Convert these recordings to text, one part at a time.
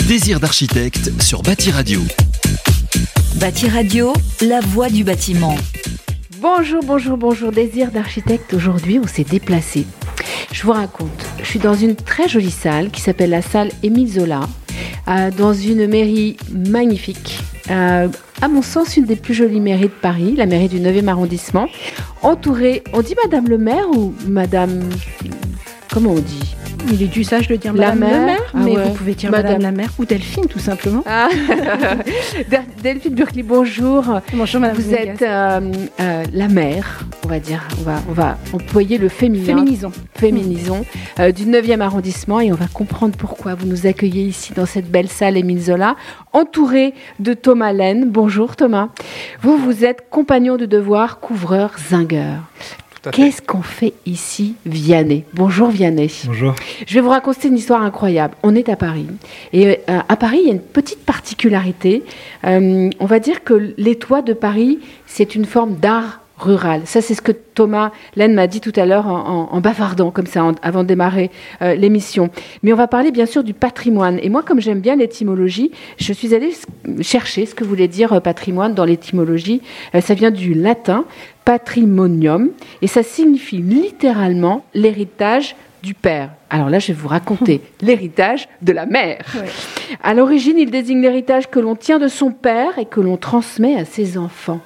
Désir d'architecte sur Bâti Radio. Bâti Radio, la voix du bâtiment. Bonjour, Désir d'architecte. Aujourd'hui, on s'est déplacé. Je vous raconte, je suis dans une très jolie salle qui s'appelle la salle Émile Zola, dans une mairie magnifique, à mon sens une des plus jolies mairies de Paris, la mairie du 9e arrondissement, entourée, on dit Madame le maire ou Madame... Comment on dit ? Il est d'usage de dire la Madame le maire, mais ouais. vous pouvez dire Madame la maire ou Delphine tout simplement. Ah. Delphine Burkli, bonjour. Bonjour Madame. Vous êtes la maire, on va dire, on va employer le féminin. Féminisons du 9e arrondissement et on va comprendre pourquoi vous nous accueillez ici dans cette belle salle Émile Zola, entouré de Thomas Laine. Bonjour Thomas. Vous êtes compagnon de devoir, couvreur, zingueur. Qu'est-ce qu'on fait ici, Vianney ? Bonjour Vianney. Bonjour. Je vais vous raconter une histoire incroyable. On est à Paris. Et à Paris, il y a une petite particularité. On va dire que les toits de Paris, c'est une forme d'art rural. Ça, c'est ce que Thomas Laine m'a dit tout à l'heure en bavardant, comme ça, avant de démarrer l'émission. Mais on va parler, bien sûr, du patrimoine. Et moi, comme j'aime bien l'étymologie, je suis allée chercher ce que voulait dire patrimoine dans l'étymologie. Ça vient du latin patrimonium, et ça signifie littéralement l'héritage du père. Alors là, je vais vous raconter l'héritage de la mère. Ouais. À l'origine, il désigne l'héritage que l'on tient de son père et que l'on transmet à ses enfants.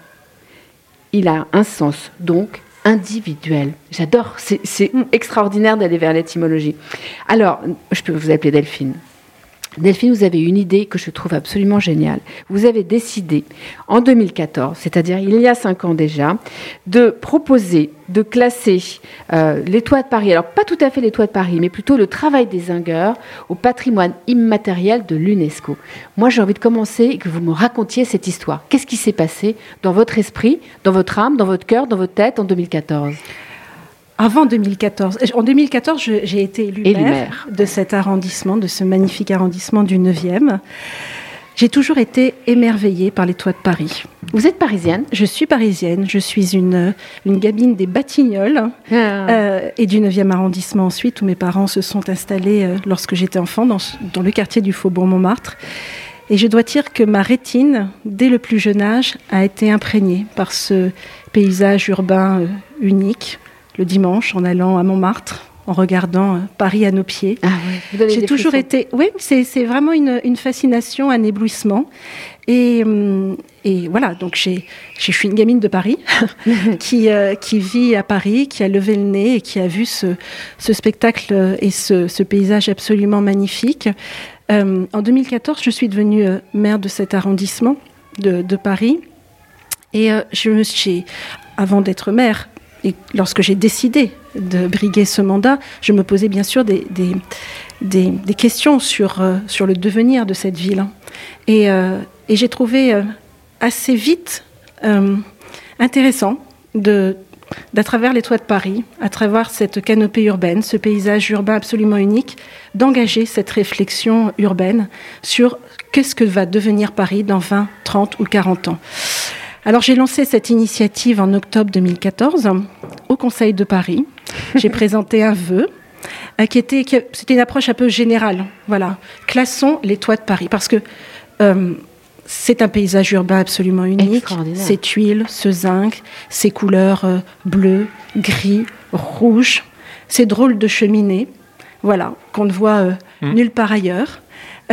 Il a un sens, donc, individuel. J'adore, c'est extraordinaire d'aller vers l'étymologie. Alors, je peux vous appeler Delphine. Delphine, vous avez une idée que je trouve absolument géniale. Vous avez décidé, en 2014, c'est-à-dire il y a 5 ans déjà, de proposer, de classer les toits de Paris, alors pas tout à fait les toits de Paris, mais plutôt le travail des zingueurs au patrimoine immatériel de l'UNESCO. Moi, j'ai envie de commencer et que vous me racontiez cette histoire. Qu'est-ce qui s'est passé dans votre esprit, dans votre âme, dans votre cœur, dans votre tête en 2014 ? Avant 2014. En 2014, j'ai été élue maire de cet arrondissement, de ce magnifique arrondissement du 9e. J'ai toujours été émerveillée par les toits de Paris. Vous êtes parisienne ? Je suis parisienne. Je suis une gamine des Batignolles et du 9e arrondissement ensuite, où mes parents se sont installés lorsque j'étais enfant, dans le quartier du Faubourg Montmartre. Et je dois dire que ma rétine, dès le plus jeune âge, a été imprégnée par ce paysage urbain unique. Le dimanche, en allant à Montmartre, en regardant Paris à nos pieds. Ah ouais, j'ai toujours été... Oui, c'est vraiment une fascination, un éblouissement. Et voilà, donc je suis une gamine de Paris qui vit à Paris, qui a levé le nez et qui a vu ce spectacle et ce paysage absolument magnifique. En 2014, je suis devenue maire de cet arrondissement de Paris. Et avant d'être maire, et lorsque j'ai décidé de briguer ce mandat, je me posais bien sûr des questions sur le devenir de cette ville. Et j'ai trouvé assez vite intéressant d'à travers les toits de Paris, à travers cette canopée urbaine, ce paysage urbain absolument unique, d'engager cette réflexion urbaine sur qu'est-ce que va devenir Paris dans 20, 30 ou 40 ans. Alors j'ai lancé cette initiative en octobre 2014 au Conseil de Paris. J'ai présenté un vœu c'était une approche un peu générale. Voilà, classons les toits de Paris parce que c'est un paysage urbain absolument unique. Ces tuiles, ce zinc, ces couleurs bleues, gris, rouges, ces drôles de cheminées, voilà, qu'on ne voit nulle part ailleurs.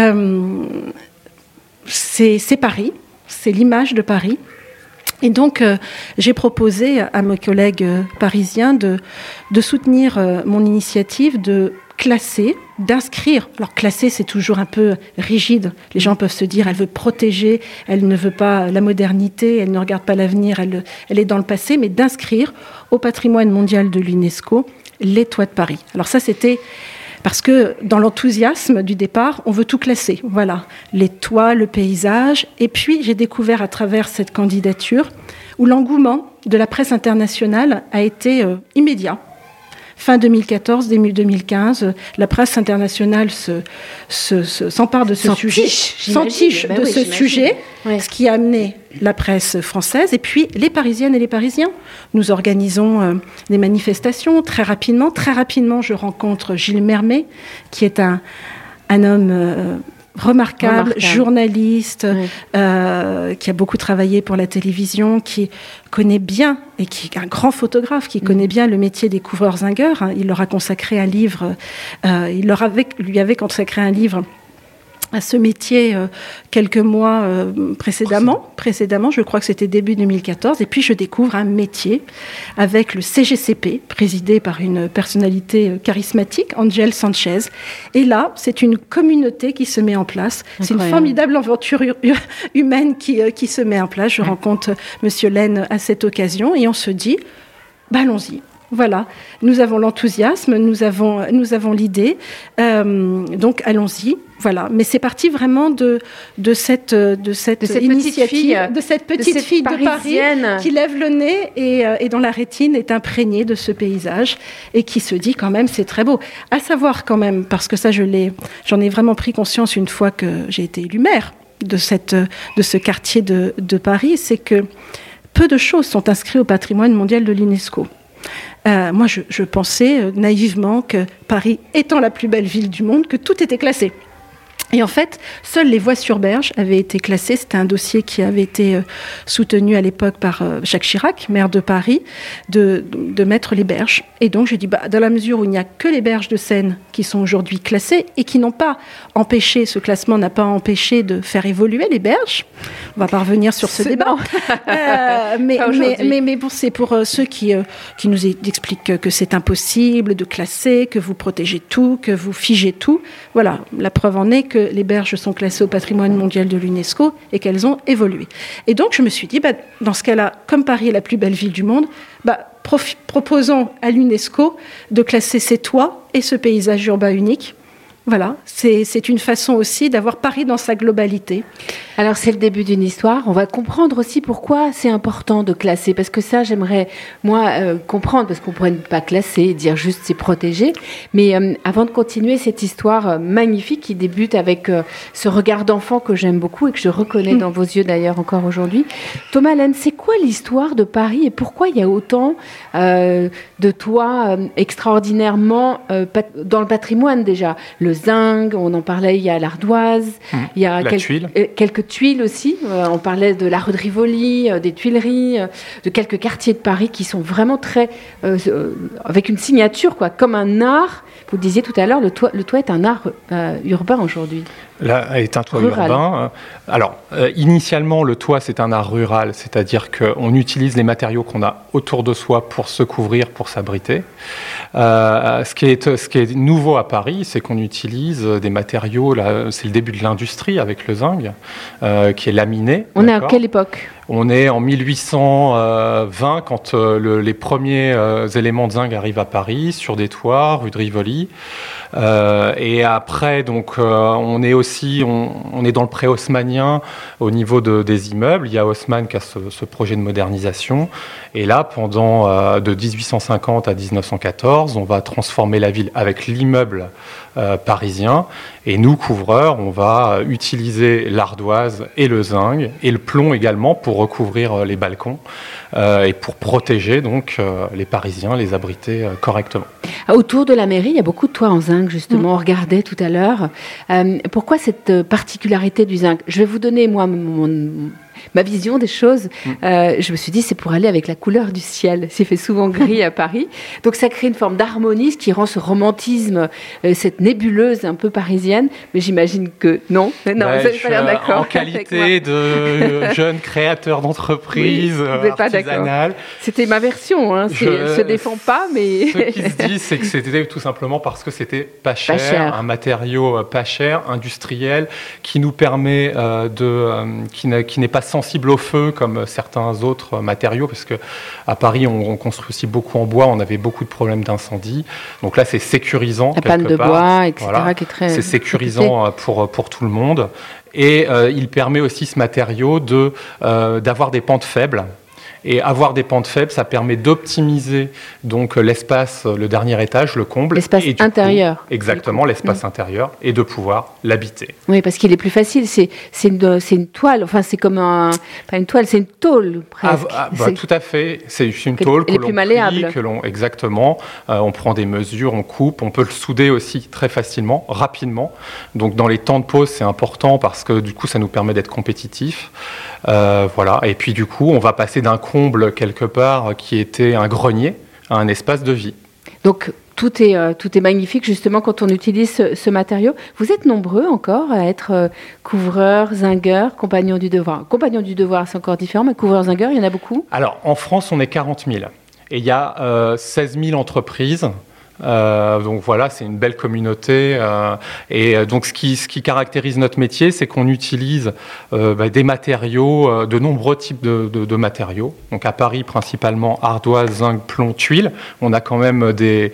C'est Paris, c'est l'image de Paris. Et donc, j'ai proposé à mes collègues parisiens de soutenir mon initiative de classer, d'inscrire. Alors, classer, c'est toujours un peu rigide. Les gens peuvent se dire, elle veut protéger, elle ne veut pas la modernité, elle ne regarde pas l'avenir, elle est dans le passé, mais d'inscrire au patrimoine mondial de l'UNESCO les toits de Paris. Alors ça, c'était... Parce que dans l'enthousiasme du départ, on veut tout classer. Voilà, les toits, le paysage. Et puis, j'ai découvert à travers cette candidature où l'engouement de la presse internationale a été immédiat. Fin 2014, début 2015, la presse internationale s'empare de ce sujet, s'entiche de ce sujet, ce qui a amené la presse française et puis les Parisiennes et les Parisiens. Nous organisons des manifestations très rapidement. Très rapidement, je rencontre Gilles Mermet, qui est un homme remarquable, journaliste, qui a beaucoup travaillé pour la télévision, qui connaît bien, et qui est un grand photographe, qui connaît bien le métier des couvreurs-zingueurs. Il leur a consacré un livre, lui avait consacré un livre à ce métier quelques mois précédemment, je crois que c'était début 2014, et puis je découvre un métier avec le CGCP, présidé par une personnalité charismatique, Angel Sanchez, et là, c'est une communauté qui se met en place, c'est une formidable aventure humaine qui se met en place. Je rencontre Monsieur Laine à cette occasion, et on se dit, allons-y. Voilà, nous avons l'enthousiasme, nous avons l'idée, donc allons-y. Voilà, mais c'est parti vraiment de cette initiative, de cette petite fille de Paris qui lève le nez et dont la rétine est imprégnée de ce paysage et qui se dit quand même c'est très beau. À savoir quand même, parce que ça j'en ai vraiment pris conscience une fois que j'ai été élue maire de ce quartier de Paris, c'est que peu de choses sont inscrites au patrimoine mondial de l'UNESCO. Moi, je pensais naïvement que Paris étant la plus belle ville du monde, que tout était classé. Et en fait, seules les voies sur berge avaient été classées. C'était un dossier qui avait été soutenu à l'époque par Jacques Chirac, maire de Paris, de mettre les berges. Et donc, j'ai dit, dans la mesure où il n'y a que les berges de Seine qui sont aujourd'hui classées et qui n'ont pas empêché, ce classement n'a pas empêché de faire évoluer les berges. On va pas revenir sur ce débat. Mais bon, c'est pour ceux qui nous expliquent que c'est impossible de classer, que vous protégez tout, que vous figez tout. Voilà, la preuve en est que les berges sont classées au patrimoine mondial de l'UNESCO et qu'elles ont évolué. Et donc, je me suis dit, dans ce cas-là, comme Paris est la plus belle ville du monde, proposons à l'UNESCO de classer ces toits et ce paysage urbain unique. Voilà, c'est une façon aussi d'avoir Paris dans sa globalité. Alors, c'est le début d'une histoire. On va comprendre aussi pourquoi c'est important de classer. Parce que ça, j'aimerais, moi, comprendre. Parce qu'on ne pourrait pas classer et dire juste c'est protégé. Mais avant de continuer cette histoire magnifique qui débute avec ce regard d'enfant que j'aime beaucoup et que je reconnais dans vos yeux d'ailleurs encore aujourd'hui. Thomas Laine, c'est quoi l'histoire de Paris et pourquoi il y a autant de toits extraordinairement dans le patrimoine déjà? Le zinc, on en parlait, il y a l'ardoise, il y a quelques tuiles aussi. On parlait de la rue de Rivoli, des Tuileries, de quelques quartiers de Paris qui sont vraiment très avec une signature, quoi, comme un art. Vous le disiez tout à l'heure, le toit est un art urbain aujourd'hui. Là est un toit urbain. Alors, initialement, le toit, c'est un art rural, c'est-à-dire qu'on utilise les matériaux qu'on a autour de soi pour se couvrir, pour s'abriter. Ce qui est nouveau à Paris, c'est qu'on utilise des matériaux, là, c'est le début de l'industrie avec le zinc, qui est laminé. On est à quelle époque ? On est en 1820 quand les premiers éléments de zinc arrivent à Paris, sur des toits, rue de Rivoli. Et après, donc, on est dans le pré-haussmannien au niveau des immeubles. Il y a Haussmann qui a ce projet de modernisation. Et là, pendant de 1850 à 1914, on va transformer la ville avec l'immeuble parisien. Et nous, couvreurs, on va utiliser l'ardoise et le zinc et le plomb également pour recouvrir les balcons et pour protéger donc les Parisiens, les abriter correctement. Autour de la mairie, il y a beaucoup de toits en zinc, justement. On regardait tout à l'heure. Pourquoi cette particularité du zinc ? Je vais vous donner, moi, ma vision des choses. Je me suis dit, c'est pour aller avec la couleur du ciel. C'est fait souvent gris à Paris. Donc, ça crée une forme d'harmonie, ce qui rend ce romantisme, cette nébuleuse un peu parisienne. Mais j'imagine que non. Non, vous n'avez pas l'air d'accord. En qualité de jeune créateur d'entreprise artisanale. C'était ma version. Je ne défends pas, mais... Ce qui se dit, c'est que c'était tout simplement parce que c'était pas cher. Un matériau pas cher, industriel, qui nous permet qui n'est pas sensible au feu comme certains autres matériaux, parce qu'à Paris, on construit aussi beaucoup en bois, on avait beaucoup de problèmes d'incendie. Donc là, c'est sécurisant. La panne de bois, etc. Voilà. Qui est très... C'est sécurisant pour tout le monde. Et il permet aussi, ce matériau, d'avoir des pentes faibles Et avoir des pentes faibles, ça permet d'optimiser donc l'espace, le dernier étage, le comble. L'espace intérieur. Exactement, l'espace intérieur, et de pouvoir l'habiter. Oui, parce qu'il est plus facile. C'est une toile, enfin c'est comme pas une toile, c'est une tôle presque. Tout à fait, c'est une tôle que l'on plie, exactement. On prend des mesures, on coupe, on peut le souder aussi très facilement, rapidement. Donc dans les temps de pause, c'est important parce que du coup, ça nous permet d'être compétitifs. Voilà. Et puis du coup, on va passer d'un comble quelque part qui était un grenier à un espace de vie. Donc tout est magnifique justement quand on utilise ce matériau. Vous êtes nombreux encore à être couvreurs, zingueurs, compagnons du devoir. Compagnons du devoir, c'est encore différent, mais couvreurs, zingueurs, il y en a beaucoup? Alors en France, on est 40 000 et il y a 16 000 entreprises. Donc voilà, c'est une belle communauté. Et donc ce qui caractérise notre métier, c'est qu'on utilise des matériaux, de nombreux types de matériaux. Donc à Paris, principalement ardoise, zinc, plomb, tuiles. On a quand même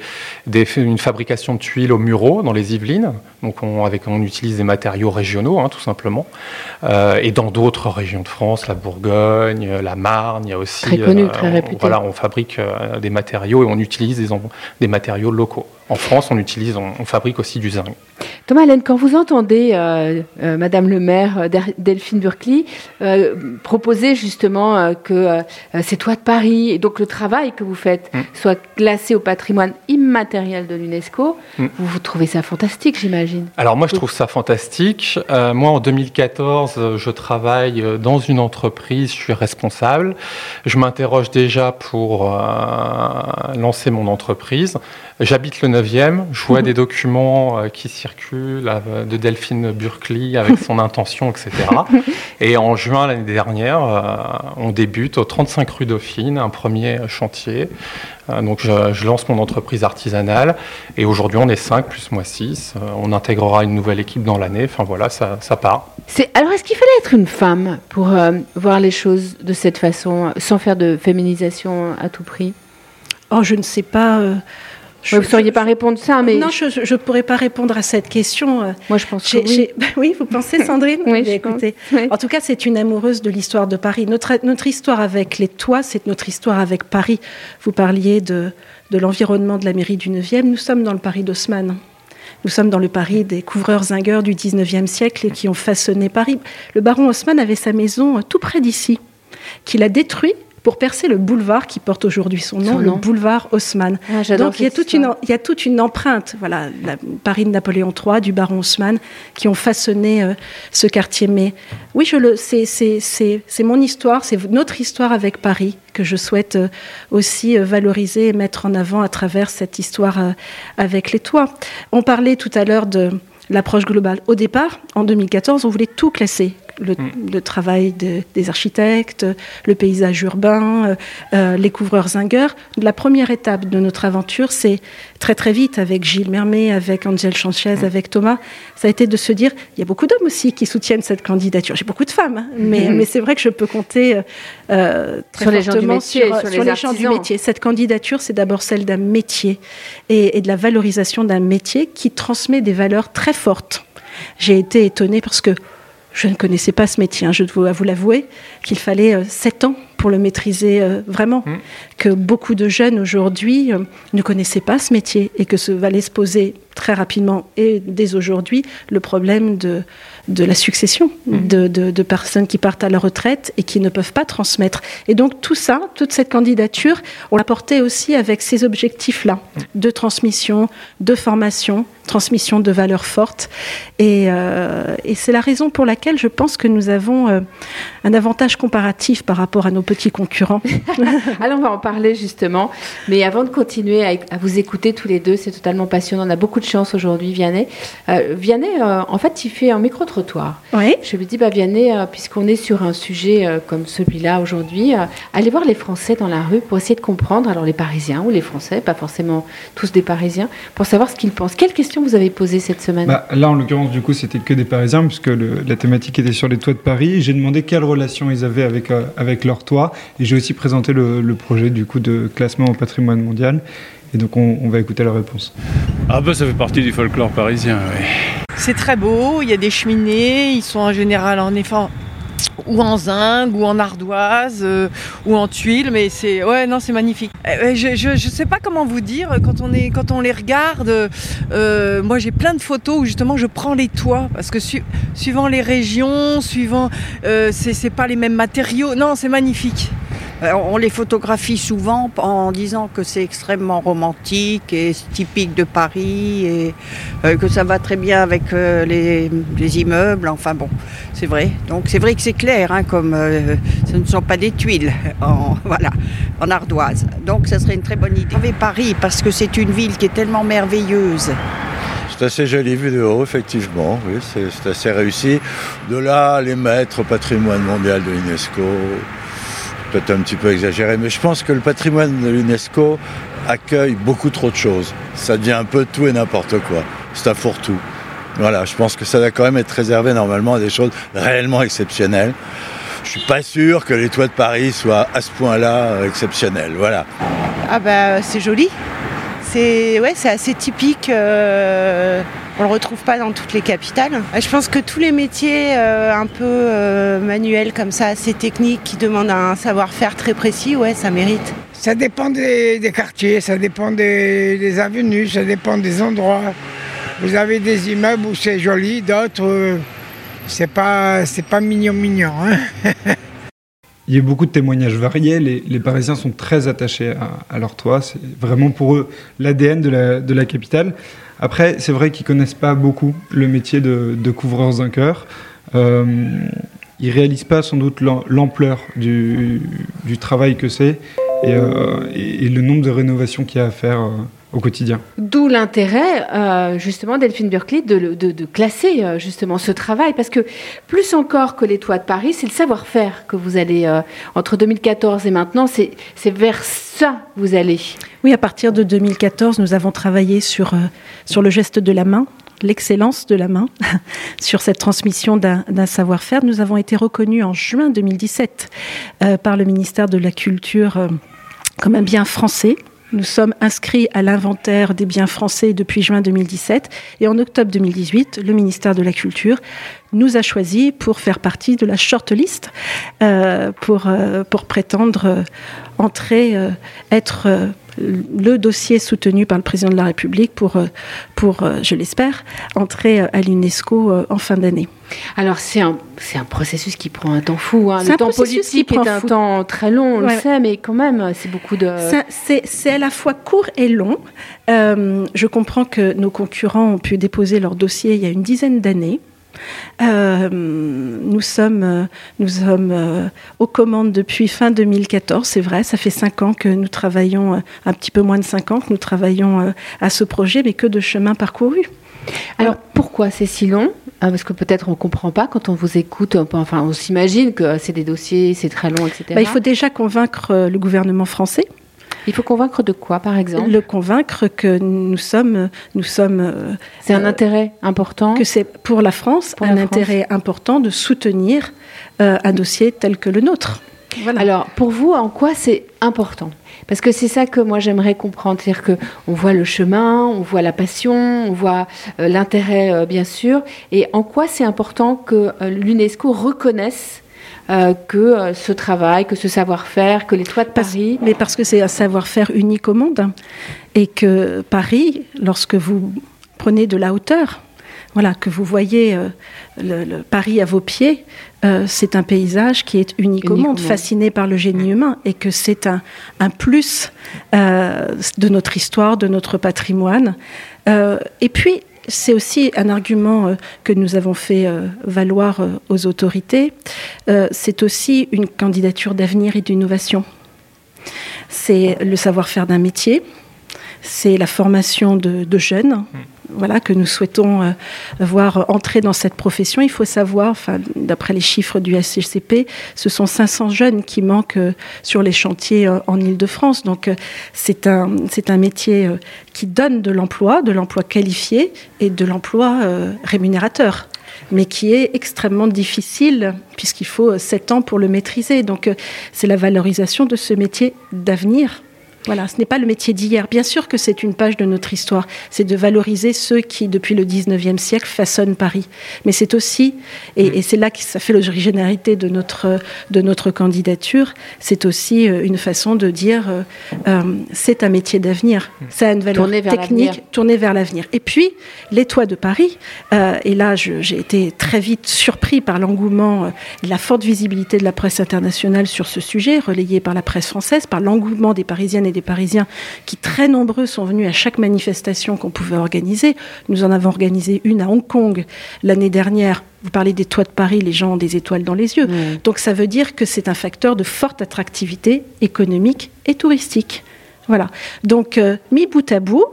une fabrication de tuiles au Mureau, dans les Yvelines. Donc on utilise des matériaux régionaux, tout simplement. Et dans d'autres régions de France, la Bourgogne, la Marne, il y a aussi... Très connu, très réputé. Voilà, on fabrique des matériaux et on utilise des matériaux locaux. En France, on fabrique aussi du zinc. Thomas Allen, quand vous entendez Madame le maire Delphine Burkly proposer justement que ces toits de Paris et donc le travail que vous faites soit classé au patrimoine immatériel de l'UNESCO, vous trouvez ça fantastique, j'imagine? Alors moi, je trouve ça fantastique. Moi, en 2014, je travaille dans une entreprise, je suis responsable. Je m'interroge déjà pour lancer mon entreprise. J'habite le 9e, je vois des documents qui circulent de Delphine Burkly avec son intention, etc. Et en juin l'année dernière, on débute au 35 rue Dauphine, un premier chantier. Donc je lance mon entreprise artisanale et aujourd'hui on est 5 plus moi 6. On intégrera une nouvelle équipe dans l'année. Enfin voilà, ça part. Alors est-ce qu'il fallait être une femme pour voir les choses de cette façon, sans faire de féminisation à tout prix? Oh, je ne sais pas... vous ne sauriez pas répondre ça, mais... Non, je ne pourrais pas répondre à cette question. Moi, je pense que oui. Oui, vous pensez, Sandrine? Oui, écoutez. Oui. En tout cas, c'est une amoureuse de l'histoire de Paris. Notre histoire avec les toits, c'est notre histoire avec Paris. Vous parliez de l'environnement de la mairie du 9e. Nous sommes dans le Paris d'Haussmann. Nous sommes dans le Paris des couvreurs-zingueurs du 19e siècle qui ont façonné Paris. Le baron Haussmann avait sa maison tout près d'ici, qu'il a détruit pour percer le boulevard qui porte aujourd'hui son nom, le boulevard Haussmann. Donc il y a toute une empreinte, voilà, Paris de Napoléon III, du baron Haussmann, qui ont façonné ce quartier. Mais oui, c'est mon histoire, c'est notre histoire avec Paris que je souhaite aussi valoriser et mettre en avant à travers cette histoire avec les toits. On parlait tout à l'heure de l'approche globale. Au départ, en 2014, on voulait tout classer. Le travail des architectes, le paysage urbain, les couvreurs-zingueurs. La première étape de notre aventure, c'est très très vite avec Gilles Mermet, avec Angel Sanchez, avec Thomas, ça a été de se dire, il y a beaucoup d'hommes aussi qui soutiennent cette candidature. J'ai beaucoup de femmes, mais c'est vrai que je peux compter très fortement sur les gens du métier. Cette candidature, c'est d'abord celle d'un métier et de la valorisation d'un métier qui transmet des valeurs très fortes. J'ai été étonnée parce que je ne connaissais pas ce métier, je dois vous l'avouer, qu'il fallait 7 ans pour le maîtriser vraiment, que beaucoup de jeunes aujourd'hui ne connaissaient pas ce métier et que va aller se poser très rapidement et dès aujourd'hui le problème de la succession, de personnes qui partent à la retraite et qui ne peuvent pas transmettre. Et donc tout ça, toute cette candidature, on l'a portée aussi avec ces objectifs-là, de transmission, de formation, transmission de valeurs fortes. Et c'est la raison pour laquelle je pense que nous avons un avantage comparatif par rapport à nos petits concurrents. Alors on va en parler justement, mais avant de continuer à vous écouter tous les deux, c'est totalement passionnant, on a beaucoup de chance aujourd'hui, Vianney. Vianney, en fait, il fait un micro-trottoir. Oui. Je lui dis, Vianney, puisqu'on est sur un sujet comme celui-là aujourd'hui, allez voir les Français dans la rue pour essayer de comprendre, alors les Parisiens ou les Français, pas forcément tous des Parisiens, pour savoir ce qu'ils pensent. Quelles questions vous avez posées cette semaine? Là, en l'occurrence, du coup, c'était que des Parisiens, puisque la thématique était sur les toits de Paris. J'ai demandé quelle relation ils avaient avec leurs toits, et j'ai aussi présenté le projet du coup de classement au patrimoine mondial. Et donc on va écouter la réponse. Ah ça fait partie du folklore parisien, oui. C'est très beau, il y a des cheminées, ils sont en général en effet ou en zinc, ou en ardoise, ou en tuile, mais c'est magnifique. Je sais pas comment vous dire, quand on les regarde, moi j'ai plein de photos où justement je prends les toits, parce que suivant les régions, c'est pas les mêmes matériaux, non, c'est magnifique. On les photographie souvent en disant que c'est extrêmement romantique et typique de Paris et que ça va très bien avec les immeubles. Enfin bon, c'est vrai. Donc c'est vrai que c'est clair, comme ce ne sont pas des tuiles en ardoise. Donc ça serait une très bonne idée. Paris parce que c'est une ville qui est tellement merveilleuse. C'est assez joli vu de haut, effectivement. Oui, c'est assez réussi. De là, les mettre au patrimoine mondial de l'UNESCO. Peut-être un petit peu exagéré, mais je pense que le patrimoine de l'UNESCO accueille beaucoup trop de choses. Ça devient un peu tout et n'importe quoi. C'est un fourre-tout. Voilà, je pense que ça doit quand même être réservé normalement à des choses réellement exceptionnelles. Je suis pas sûr que les toits de Paris soient à ce point-là exceptionnels. Voilà. C'est joli. C'est assez typique. On ne le retrouve pas dans toutes les capitales. Je pense que tous les métiers un peu manuels comme ça, assez techniques, qui demandent un savoir-faire très précis, ça mérite. Ça dépend des quartiers, ça dépend des avenues, ça dépend des endroits. Vous avez des immeubles où c'est joli, d'autres, c'est pas mignon. Il y a beaucoup de témoignages variés. Les Parisiens sont très attachés à leur toit. C'est vraiment pour eux l'ADN de la capitale. Après, c'est vrai qu'ils ne connaissent pas beaucoup le métier de couvreur-zinqueur. Ils ne réalisent pas sans doute l'ampleur du travail que c'est et le nombre de rénovations qu'il y a à faire au quotidien. D'où l'intérêt, justement, Delphine Burkley, de classer justement ce travail, parce que plus encore que les toits de Paris, c'est le savoir-faire que vous allez, entre 2014 et maintenant, c'est vers ça que vous allez. Oui, à partir de 2014, nous avons travaillé sur le geste de la main, l'excellence de la main, sur cette transmission d'un savoir-faire. Nous avons été reconnus en juin 2017 par le ministère de la Culture comme un bien français. Nous sommes inscrits à l'inventaire des biens français depuis juin 2017 et en octobre 2018, le ministère de la Culture nous a choisis pour faire partie de la shortlist pour prétendre entrer, être le dossier soutenu par le président de la République pour je l'espère, entrer à l'UNESCO en fin d'année. Alors c'est un processus qui prend un temps fou. Le temps politique est un temps très long, on le sait, mais quand même, c'est beaucoup de... C'est à la fois court et long. Je comprends que nos concurrents ont pu déposer leur dossier il y a une dizaine d'années. Nous sommes aux commandes depuis fin 2014, c'est vrai, ça fait 5 ans que nous travaillons, un petit peu moins de 5 ans que nous travaillons à ce projet, mais que de chemin parcouru. Alors pourquoi c'est si long ? Parce que peut-être on ne comprend pas quand on vous écoute, on s'imagine que c'est des dossiets, c'est très long, etc. Il faut déjà convaincre le gouvernement français. Il faut convaincre de quoi, par exemple ? Le convaincre que nous sommes. C'est un intérêt important. Que c'est pour la France intérêt important de soutenir un dossier tel que le nôtre. Voilà. Alors, pour vous, en quoi c'est important ? Parce que c'est ça que moi j'aimerais comprendre, c'est-à-dire qu'on voit le chemin, on voit la passion, on voit l'intérêt, bien sûr, et en quoi c'est important que l'UNESCO reconnaisse que ce travail, que ce savoir-faire, que les toits de Paris... Mais parce que c'est un savoir-faire unique au monde, et que Paris, lorsque vous prenez de la hauteur, que vous voyez le Paris à vos pieds, c'est un paysage qui est unique au monde, fasciné par le génie humain, et que c'est un plus de notre histoire, de notre patrimoine. Et puis, c'est aussi un argument que nous avons fait valoir aux autorités. C'est aussi une candidature d'avenir et d'innovation. C'est le savoir-faire d'un métier, c'est la formation de jeunes, que nous souhaitons voir entrer dans cette profession. Il faut savoir, d'après les chiffres du SGCP, ce sont 500 jeunes qui manquent sur les chantiers en Île-de-France. Donc c'est un métier qui donne de l'emploi qualifié et de l'emploi rémunérateur, mais qui est extrêmement difficile puisqu'il faut 7 ans pour le maîtriser. Donc c'est la valorisation de ce métier d'avenir Voilà, ce n'est pas le métier d'hier. Bien sûr que c'est une page de notre histoire. C'est de valoriser ceux qui, depuis le 19e siècle, façonnent Paris. Mais c'est aussi, et c'est là que ça fait l'originalité de notre candidature, c'est aussi une façon de dire c'est un métier d'avenir. Ça a une valeur technique tournée vers l'avenir. Et puis, les toits de Paris, et là, j'ai été très vite surpris par l'engouement, la forte visibilité de la presse internationale sur ce sujet, relayée par la presse française, par l'engouement des Parisiennes et des Parisiens qui, très nombreux, sont venus à chaque manifestation qu'on pouvait organiser. Nous en avons organisé une à Hong Kong l'année dernière. Vous parlez des toits de Paris, les gens ont des étoiles dans les yeux. Donc ça veut dire que c'est un facteur de forte attractivité économique et touristique. Voilà. Donc, mis bout à bout,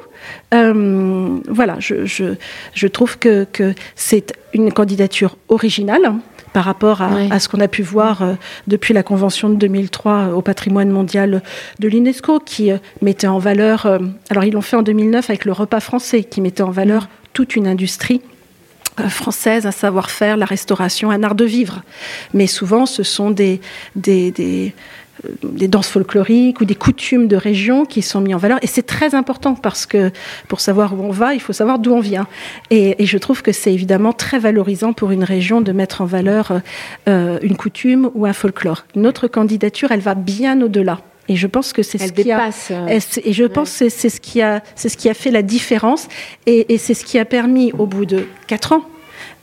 voilà, je trouve que c'est une candidature originale par rapport à ce qu'on a pu voir depuis la Convention de 2003 au patrimoine mondial de l'UNESCO, qui mettait en valeur... alors, ils l'ont fait en 2009 avec le repas français, qui mettait en valeur toute une industrie française, un savoir-faire, la restauration, un art de vivre. Mais souvent, ce sont des danses folkloriques ou des coutumes de région qui sont mis en valeur. Et c'est très important parce que pour savoir où on va, il faut savoir d'où on vient. Et je trouve que c'est évidemment très valorisant pour une région de mettre en valeur une coutume ou un folklore. Notre candidature, elle va bien au-delà. Et je pense que c'est ce qui a, et je pense que c'est ce qui a fait la différence, et c'est ce qui a permis, au bout de 4 ans,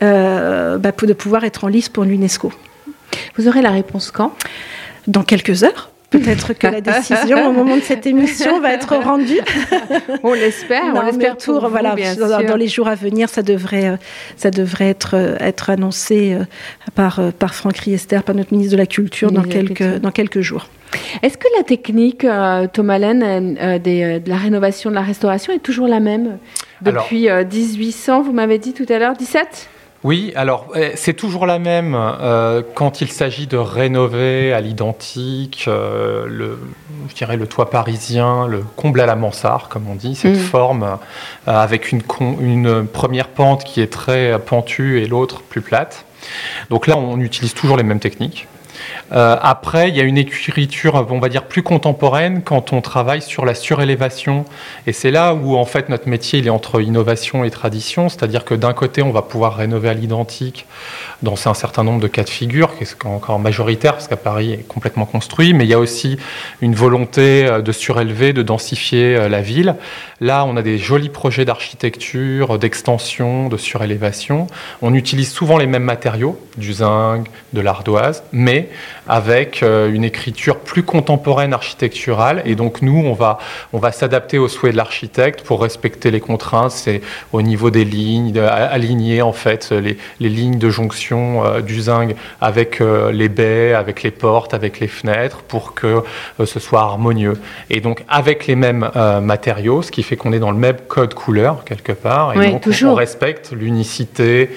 de pouvoir être en lice pour l'UNESCO. Vous aurez la réponse quand ? Dans quelques heures. Peut-être que la décision, au moment de cette émission, va être rendue. On l'espère. On l'espère pour vous, voilà, bien sûr. Dans les jours à venir, ça devrait être annoncé par Franck Riester, par notre ministre de la Culture, dans quelques jours. Est-ce que la technique, Thomas Laine, de la rénovation, de la restauration est toujours la même depuis 1800, vous m'avez dit tout à l'heure, 17 ? Oui, alors c'est toujours la même quand il s'agit de rénover à l'identique je dirais le toit parisien, le comble à la mansarde, comme on dit, cette forme avec une première pente qui est très pentue et l'autre plus plate. Donc là, on utilise toujours les mêmes techniques. Après, il y a une écriture, on va dire, plus contemporaine quand on travaille sur la surélévation. Et c'est là où, en fait, notre métier il est entre innovation et tradition. C'est-à-dire que d'un côté, on va pouvoir rénover à l'identique dans un certain nombre de cas de figure, qui est encore majoritaire, parce qu'à Paris est complètement construit. Mais il y a aussi une volonté de surélever, de densifier la ville. Là, on a des jolis projets d'architecture, d'extension, de surélévation. On utilise souvent les mêmes matériaux, du zinc, de l'ardoise, mais avec une écriture plus contemporaine architecturale. Et donc nous, on va s'adapter aux souhaits de l'architecte pour respecter les contraintes. C'est au niveau des lignes, aligner en fait les lignes de jonction du zinc avec les baies, avec les portes, avec les fenêtres, pour que ce soit harmonieux. Et donc avec les mêmes matériaux, ce qui fait qu'on est dans le même code couleur quelque part. Et donc on respecte l'unicité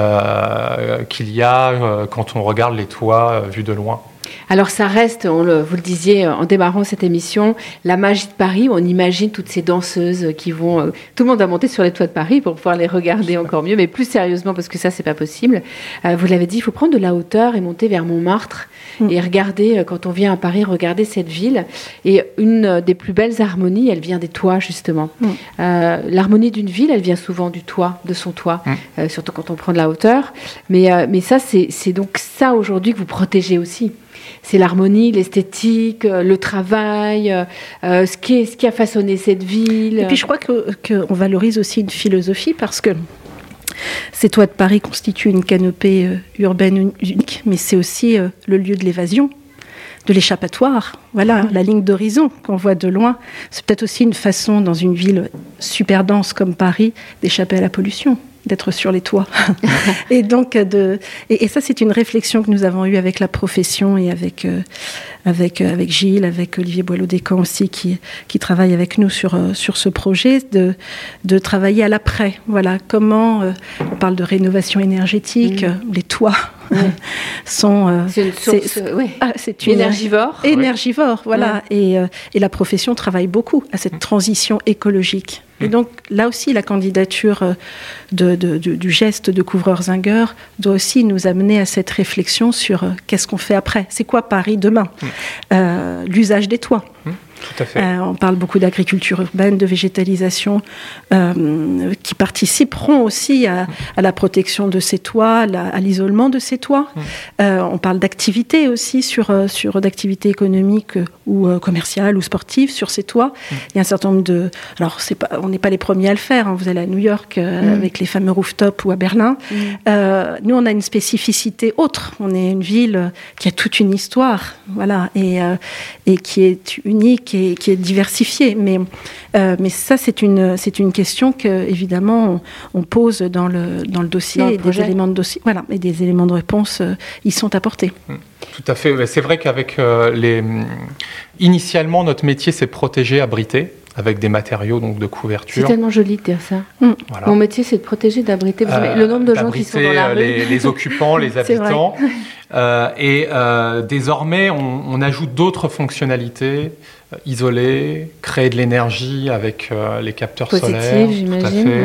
qu'il y a quand on regarde les toits vus de loin. Alors ça reste, vous le disiez en démarrant cette émission, la magie de Paris. On imagine toutes ces danseuses qui vont... tout le monde va monter sur les toits de Paris pour pouvoir les regarder encore mieux, mais plus sérieusement, parce que ça, c'est pas possible. Vous l'avez dit, il faut prendre de la hauteur et monter vers Montmartre et regarder, quand on vient à Paris, regarder cette ville. Et une des plus belles harmonies, elle vient des toits, justement. L'harmonie d'une ville, elle vient souvent du toit, de son toit, surtout quand on prend de la hauteur. Mais ça, c'est donc ça, aujourd'hui, que vous protégez aussi. C'est l'harmonie, l'esthétique, le travail, ce qui a façonné cette ville. Et puis je crois qu'on valorise aussi une philosophie, parce que ces toits de Paris constituent une canopée urbaine unique, mais c'est aussi le lieu de l'évasion, de l'échappatoire. Voilà, la ligne d'horizon qu'on voit de loin. C'est peut-être aussi une façon, dans une ville super dense comme Paris, d'échapper à la pollution, d'être sur les toits. Et donc, et ça, c'est une réflexion que nous avons eue avec la profession et avec Gilles, avec Olivier Boileau-Descamps aussi, qui travaille avec nous sur ce projet, de travailler à l'après. Voilà, comment, on parle de rénovation énergétique, les toits sont... c'est une source, c'est une énergivore. Énergivore, voilà. Et la profession travaille beaucoup à cette transition écologique. Et donc, là aussi, la candidature du geste de couvreur-zingueur doit aussi nous amener à cette réflexion sur qu'est-ce qu'on fait après. C'est quoi Paris demain ? L'usage des toits. Tout à fait. On parle beaucoup d'agriculture urbaine, de végétalisation, qui participeront aussi à la protection de ces toits, à l'isolement de ces toits. On parle d'activités aussi, sur d'activités économiques ou commerciales ou sportives sur ces toits. Il y a un certain nombre de... Alors, on n'est pas les premiers à le faire. Vous allez à New York avec les fameux rooftops ou à Berlin. Nous, on a une spécificité autre. On est une ville qui a toute une histoire, voilà, et qui est unique et qui est diversifiée. Mais ça, c'est une question que, évidemment, on pose dans le dossier, et des éléments de dossier, voilà, et des éléments de réponse y sont apportés. Tout à fait. C'est vrai qu'avec initialement, notre métier, c'est protéger, abriter, avec des matériaux donc de couverture. C'est tellement joli de dire ça. Voilà. Mon métier, c'est de protéger, d'abriter. Le nombre de gens qui sont dans la rue. Les occupants, les habitants. Désormais, on ajoute d'autres fonctionnalités, isoler, créer de l'énergie avec les capteurs solaires. J'imagine. Tout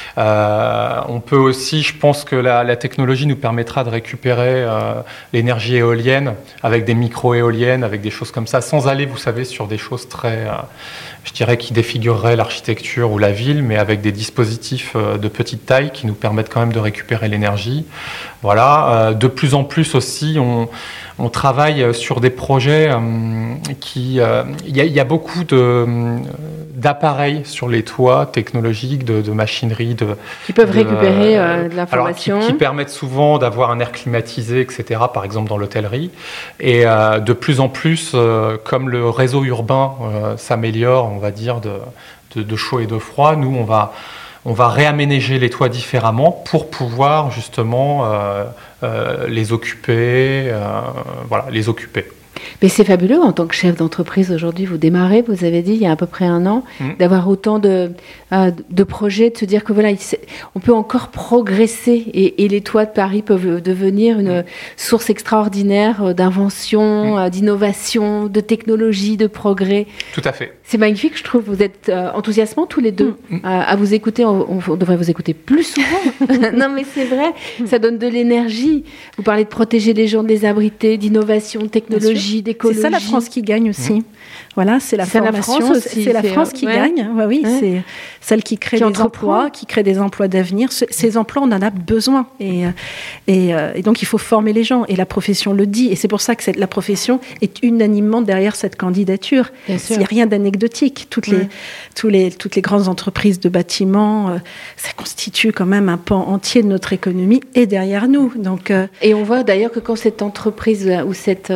à fait. On peut aussi, je pense que la technologie nous permettra de récupérer l'énergie éolienne avec des micro-éoliennes, avec des choses comme ça, sans aller, vous savez, sur des choses très... je dirais qui défigureraient l'architecture ou la ville, mais avec des dispositifs de petite taille qui nous permettent quand même de récupérer l'énergie. Voilà. De plus en plus aussi, on travaille sur des projets qui... Il y a beaucoup d'appareils sur les toits technologiques, de machinerie. Qui peuvent récupérer de l'information. Alors, qui permettent souvent d'avoir un air climatisé, etc., par exemple dans l'hôtellerie. Et de plus en plus, comme le réseau urbain s'améliore, on va dire, de chaud et de froid, nous, on va réaménager les toits différemment pour pouvoir justement les occuper, les occuper. Mais c'est fabuleux en tant que chef d'entreprise aujourd'hui. Vous démarrez, vous avez dit il y a à peu près un an, d'avoir autant de projets, de se dire que voilà, on peut encore progresser et les toits de Paris peuvent devenir une source extraordinaire d'invention, d'innovation, de technologie, de progrès. Tout à fait. C'est magnifique, je trouve. Vous êtes enthousiasmants tous les deux à vous écouter. On devrait vous écouter plus souvent. Non, mais c'est vrai. Ça donne de l'énergie. Vous parlez de protéger les gens, de les abriter, d'innovation, de technologie, d'écologie. C'est ça la France qui gagne aussi. Voilà, c'est la formation. C'est la France qui gagne. Oui, c'est celle qui crée des emplois, qui crée des emplois d'avenir. Ces emplois, on en a besoin. Et donc, il faut former les gens. Et la profession le dit. Et c'est pour ça que la profession est unanimement derrière cette candidature. Il n'y a rien d'anecdotique. Toutes les grandes entreprises de bâtiments, ça constitue quand même un pan entier de notre économie et derrière nous. Donc, et on voit d'ailleurs que quand cette entreprise ou cette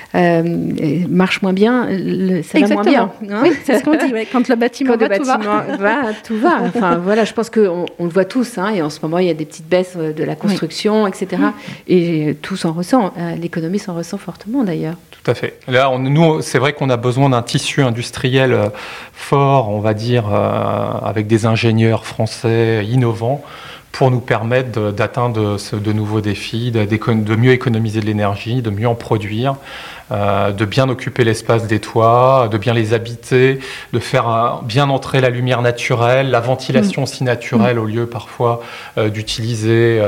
marche moins bien, ça va moins bien. Hein, oui, c'est ce qu'on dit. Ouais. Quand le bâtiment va, tout va. Enfin, voilà, je pense qu'on le voit tous. Et en ce moment, il y a des petites baisses de la construction, etc. Et tout s'en ressent. L'économie s'en ressent fortement, d'ailleurs. Tout à fait. Là, nous, c'est vrai qu'on a besoin d'un tissu industriel fort, on va dire, avec des ingénieurs français innovants, pour nous permettre d'atteindre de nouveaux défis, de mieux économiser de l'énergie, de mieux en produire, de bien occuper l'espace des toits, de bien les habiter, de faire bien entrer la lumière naturelle, la ventilation aussi naturelle, au lieu parfois d'utiliser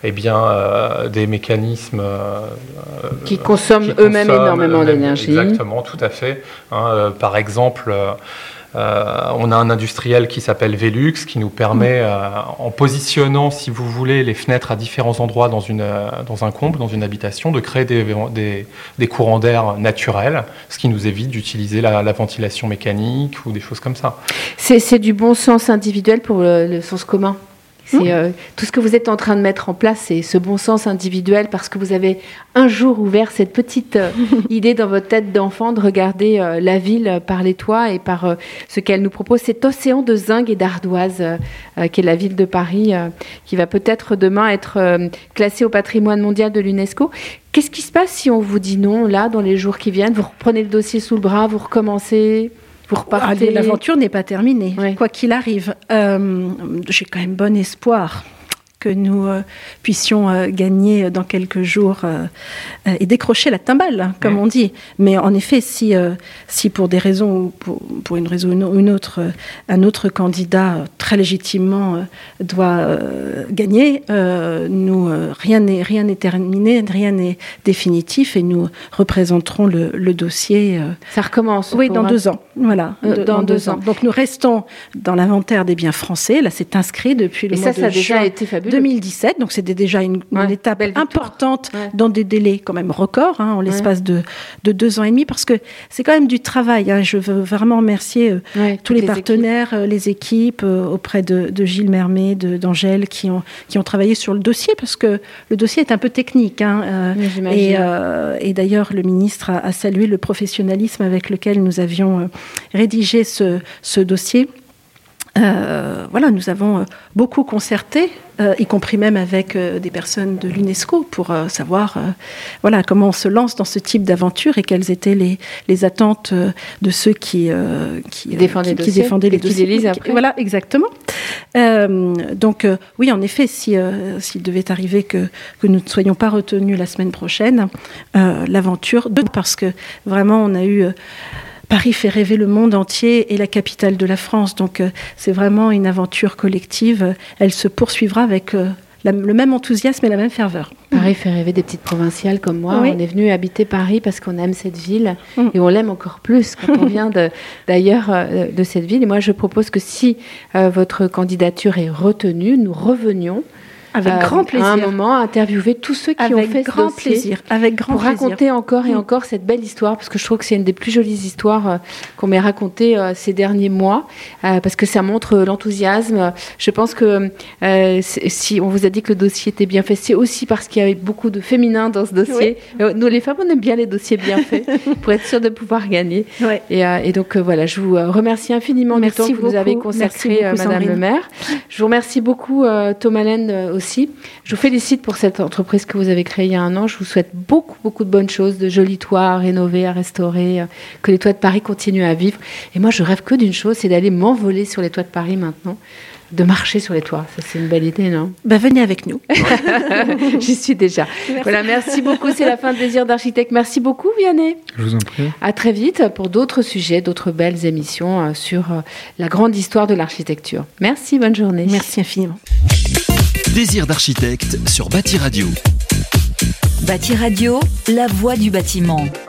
des mécanismes qui consomment eux-mêmes énormément d'énergie. Exactement, tout à fait. Par exemple... on a un industriel qui s'appelle Velux qui nous permet, en positionnant, si vous voulez, les fenêtres à différents endroits dans un comble, dans une habitation, de créer des courants d'air naturels, ce qui nous évite d'utiliser la ventilation mécanique ou des choses comme ça. C'est du bon sens individuel pour le sens commun. C'est tout ce que vous êtes en train de mettre en place, c'est ce bon sens individuel, parce que vous avez un jour ouvert cette petite idée dans votre tête d'enfant de regarder la ville par les toits et par ce qu'elle nous propose, cet océan de zinc et d'ardoise qu'est la ville de Paris, qui va peut-être demain être classée au patrimoine mondial de l'UNESCO. Qu'est-ce qui se passe si on vous dit non, là, dans les jours qui viennent? Vous reprenez le dossier sous le bras, vous recommencez? L'aventure n'est pas terminée, quoi qu'il arrive. J'ai quand même bon espoir que nous puissions gagner dans quelques jours et décrocher la timbale, comme on dit. Mais en effet, si pour des raisons ou pour une raison ou une autre, un autre candidat très légitimement doit gagner, rien n'est terminé, rien n'est définitif, et nous représenterons le dossier. Ça recommence. Oui, dans 2 ans. Voilà, dans 2 ans. Donc nous restons dans l'inventaire des biens français. Là, c'est inscrit depuis le mois de juin 2017. Donc c'était déjà une étape importante dans des délais quand même records, en l'espace de 2 ans et demi, parce que c'est quand même du travail. Je veux vraiment remercier tous les partenaires, les équipes auprès de Gilles Mermet, d'Angèle, qui ont travaillé sur le dossier, parce que le dossier est un peu technique. Et d'ailleurs, le ministre a salué le professionnalisme avec lequel nous avions rédigé ce dossier. Nous avons beaucoup concerté, y compris même avec des personnes de l'UNESCO, pour savoir comment on se lance dans ce type d'aventure et quelles étaient les attentes de ceux qui défendaient les dossiers. Qui les lisent après. Voilà, exactement. Oui, en effet, s'il devait arriver que nous ne soyons pas retenus la semaine prochaine, l'aventure, parce que vraiment on a eu... Paris fait rêver le monde entier et la capitale de la France. Donc, c'est vraiment une aventure collective. Elle se poursuivra avec le même enthousiasme et la même ferveur. Paris fait rêver des petites provinciales comme moi. Oui. On est venu habiter Paris parce qu'on aime cette ville et on l'aime encore plus quand on vient d'ailleurs de cette ville. Et moi, je propose que si votre candidature est retenue, nous revenions avec grand plaisir. À un moment, interviewer tous ceux qui ont fait ce dossier. Avec grand plaisir. Pour raconter encore et encore cette belle histoire, parce que je trouve que c'est une des plus jolies histoires qu'on m'ait racontées ces derniers mois, parce que ça montre l'enthousiasme. Je pense que si on vous a dit que le dossier était bien fait, c'est aussi parce qu'il y avait beaucoup de féminins dans ce dossier. Oui. Nous, les femmes, on aime bien les dossiers bien faits, pour être sûr de pouvoir gagner. Oui. Et donc, voilà, je vous remercie infiniment du temps que vous avez consacré, Madame le maire. Je vous remercie beaucoup, Thomas Lehn, aussi. Je vous félicite pour cette entreprise que vous avez créée il y a 1 an. Je vous souhaite beaucoup, beaucoup de bonnes choses, de jolis toits à rénover, à restaurer, que les toits de Paris continuent à vivre. Et moi, je rêve que d'une chose, c'est d'aller m'envoler sur les toits de Paris maintenant, de marcher sur les toits. Ça, c'est une belle idée, non ? Venez avec nous. J'y suis déjà. Merci. Voilà, merci beaucoup. C'est la fin de Désir d'Architecte. Merci beaucoup, Vianney. Je vous en prie. À très vite pour d'autres sujets, d'autres belles émissions sur la grande histoire de l'architecture. Merci, bonne journée. Merci infiniment. Désir d'Architecte sur Bâti Radio. Bâti Radio, la voix du bâtiment.